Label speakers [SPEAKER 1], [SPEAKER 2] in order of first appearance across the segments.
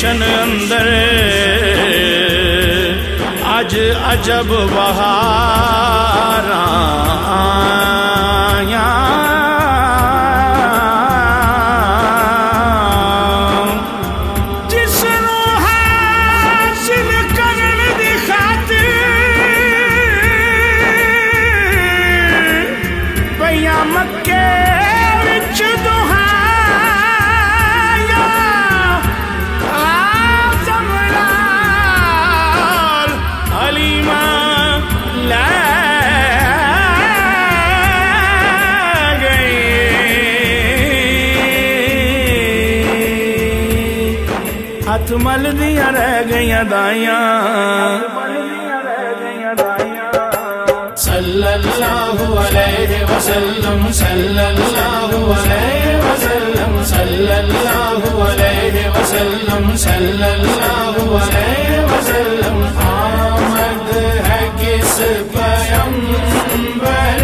[SPEAKER 1] گلشن اندر اج عجب بہاراں آیاں ہاتھ مل دیاں رہ گئیاں دائیاں صلی اللہ علیہ وسلم صلی اللہ علیہ وسلم صلی اللہ علیہ وسلم صلی اللہ علیہ وسلم آمد ہے کس پیغمبر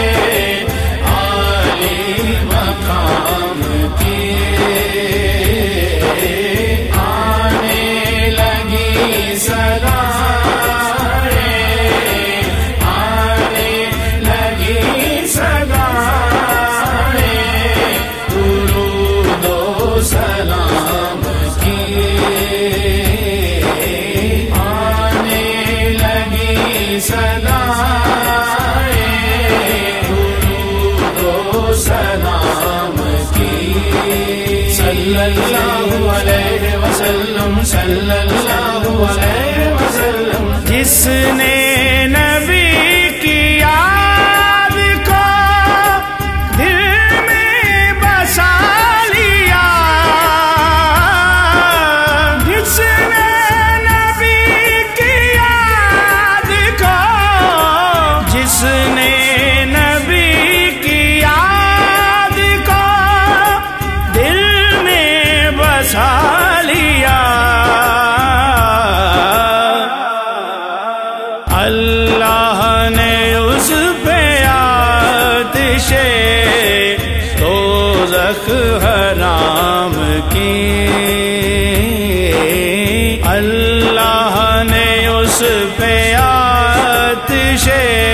[SPEAKER 1] عالی مقام کی صلی اللہ علیہ وسلم صلی اللہ علیہ وسلم جس نے نبی کی یاد کو دل میں بسا لیا جس نے نبی کی یاد کو جس نے اللہ نے اس پہ آتش دوزخ حرام کی اللہ نے اس پہ آتش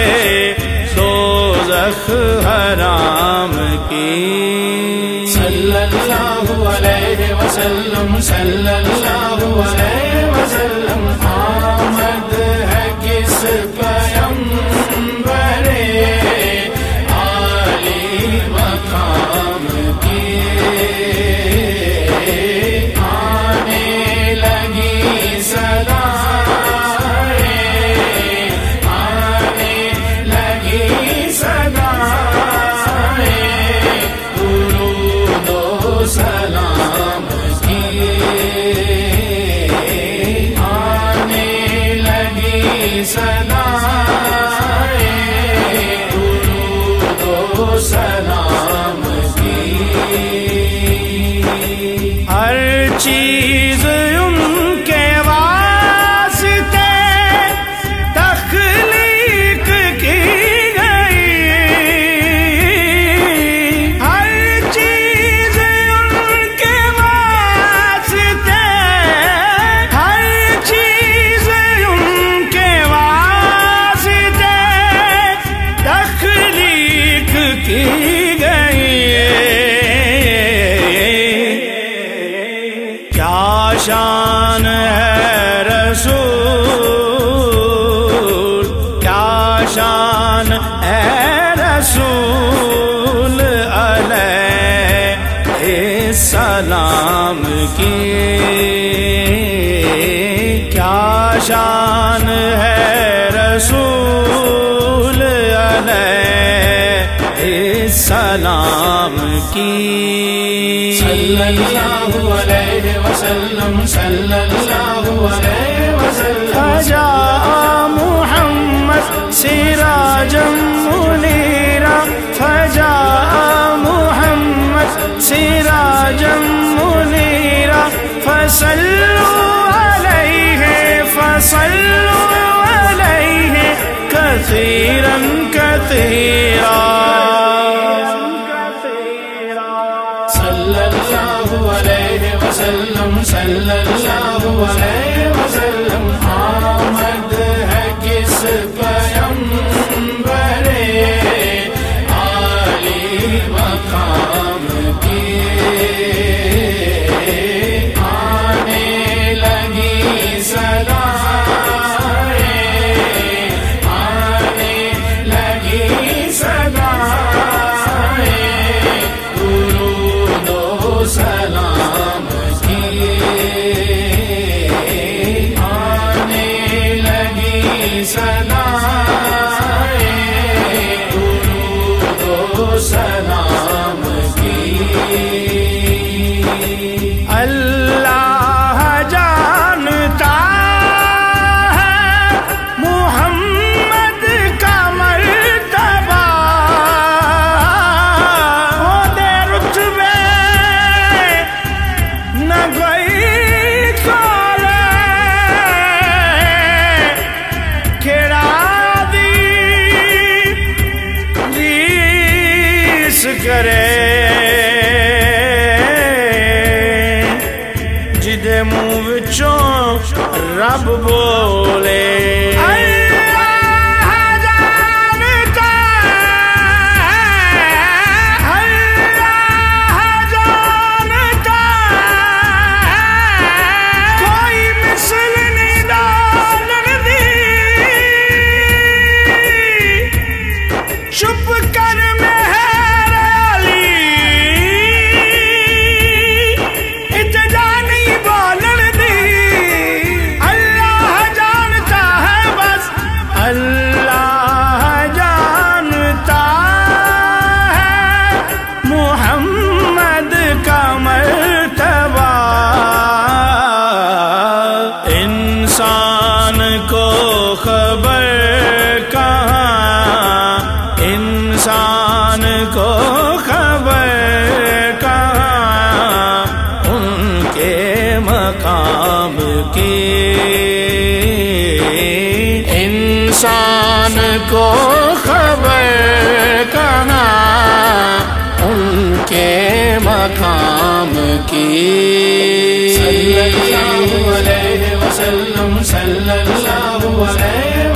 [SPEAKER 1] دوزخ حرام کی صلی اللہ علیہ وسلم صلی اللہ علیہ وسلم آمد ہے کس پیغمبر عالی مقام کی آنے لگی صدائیں آنے لگی صدائیں درود و سلام کی آنے لگی صدائیں درود و سلام کی ہر چیز ان کے واسطے تخلیق کی گئی ہر چیز ان کے واسطے ہر چیز ان کے واسطے تخلیق کی گئی کیا شان ہے رسول کیا شان ہے رسول علیہ السلام کی کیا شان ہے رسول علیہ السلام کی صلی اللہ علیہ وسلم صلی اللہ علیہ وسلم فجاء محمد سراجا منیرا فجاء محمد سراجا منیرا فصلوا علیہ کثیرا کثیرا صلی اللہ علیہ وسلم وسلم صلی اللہ علیہ وسلم آمد ہے کس پیغمبر عالی مقام کی آنے لگی صدائیں آنے لگی صدائیں درود و سلام کی آنے لگی صدائیں درود و سلام کی اللہ جانتا ہے محمد کا مرتبہ دے رتبے نہ کوئی کھولے کھڑا دیس کرے جدے منہ وچوں رب بولے اللہ جانتا ہے اللہ جانتا ہے کوئی مثل نہیں ڈالن دی چپ کر مہر علی اتجا نہیں بولن دی اللہ جانتا ہے بس اللہ جانتا ہے محمد کا مرتبہ انسان کو خبر کہاں انسان کو خبر کہاں ان کے مقام کی انسان کو خبر کہاں ان کے مقام کی صلی اللہ علیہ وسلم صلی اللہ علیہ